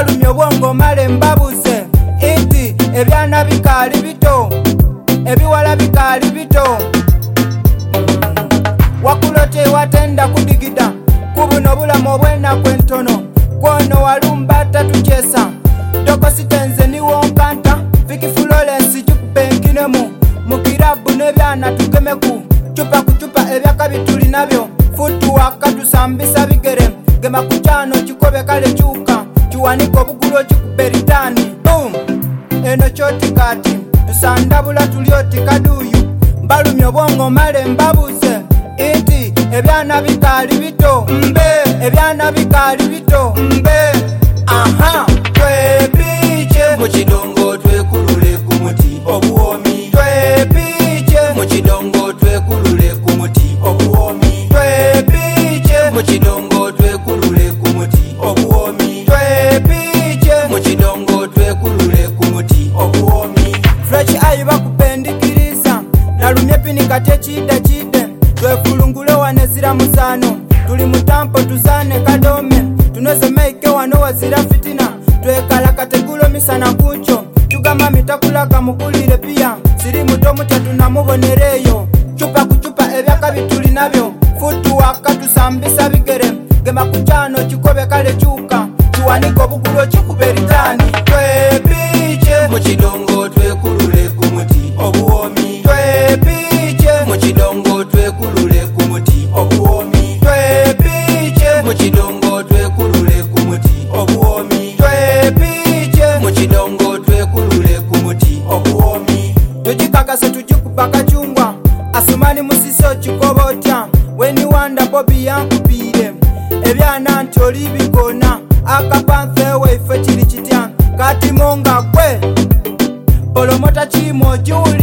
balumye obwongo male mbabuze inti ebyana bikali bito ebiwala bikali bito wakulote watenda kudigida kubuno bulamu obwena kwentono kwono walumba tatuchesa toko sitenze niwo nkanta Vicky Florence chukupenkinemu mukirabu nebyana tugemeku chupa kuchupa ebyaka bituli nabyo futu wakatusambisa bigere gema kuchano chikobe kale chuka chuwaniko bugulo chikuperitani boom eno choti kati tusandabula tulioti kaduyu balumye obwongo male mbabuze inti ebyana bikali bito mbe ebyana bikali bito mbe aha twepiche mukidongo twekulule ku muti obuomi twepiche mukidongo twekulule ku muti obuomi twepiche mukidongo twekulule ku muti obuomi twepiche mukidongo twekulule ku muti obuomi fresh ayi bakupendikiriza nalumye pini kate chide twefulungule wanezira musano tuli mutampo tuzane kadome tunoze meike wano wazira fitina twekala kategulo misana kucho tugama mitakulaga mukulire pia siri muto mutya tunamubonereyo chupa kuchupa ebyaka bituli nabyo futu wakatusambisa bigere gema kuchano chikobe kale chuka chuwaniko bugulo chikuberitani twepiche mukidongo twekulule ku muti obuomi twepiche mukidongo twekulule ku muti obuomi twepiche mukidongo twekulule ku muti obuomi twepiche mukidongo twekulule ku muti obuomi tujikakase tujikupaka chungwa asumani musiso chikobotya weni wanda bobi yankupire ebyana ntoli bikona akapanthe weife chili chitya kati monga kwe polomota chimo juli